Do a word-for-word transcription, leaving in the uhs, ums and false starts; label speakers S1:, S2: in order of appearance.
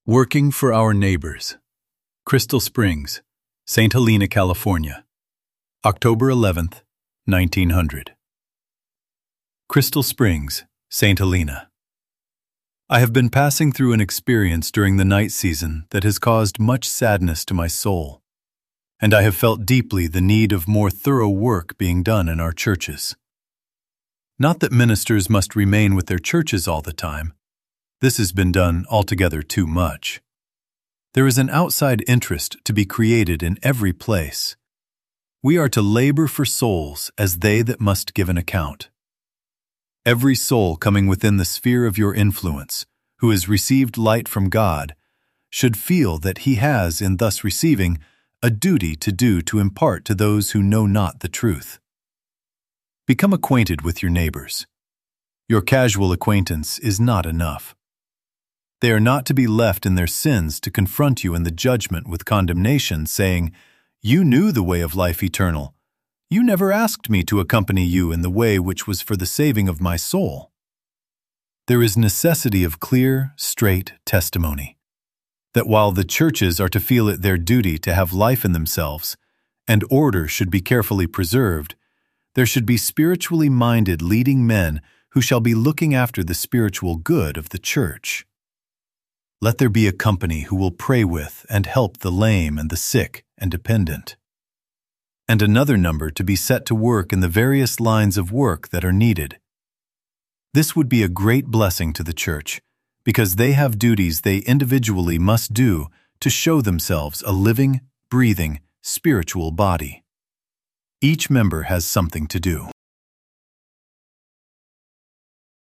S1: Working for Our Neighbors. Crystal Springs, Saint Helena, California. October eleventh, nineteen hundred. Crystal Springs, Saint Helena. I have been passing through an experience during the night season that has caused much sadness to my soul, and I have felt deeply the need of more thorough work being done in our churches. Not that ministers must remain with their churches all the time. This has been done altogether too much. There is an outside interest to be created in every place. We are to labor for souls as they that must give an account. Every soul coming within the sphere of your influence, who has received light from God, should feel that he has, in thus receiving, a duty to do to impart to those who know not the truth. Become acquainted with your neighbors. Your casual acquaintance is not enough. They are not to be left in their sins to confront you in the judgment with condemnation, saying, "You knew the way of life eternal. You never asked me to accompany you in the way which was for the saving of my soul." There is necessity of clear, straight testimony, that while the churches are to feel it their duty to have life in themselves, and order should be carefully preserved, there should be spiritually minded leading men who shall be looking after the spiritual good of the church. Let there be a company who will pray with and help the lame and the sick and dependent, and another number to be set to work in the various lines of work that are needed. This would be a great blessing to the church, because they have duties they individually must do to show themselves a living, breathing, spiritual body. Each member has something to do.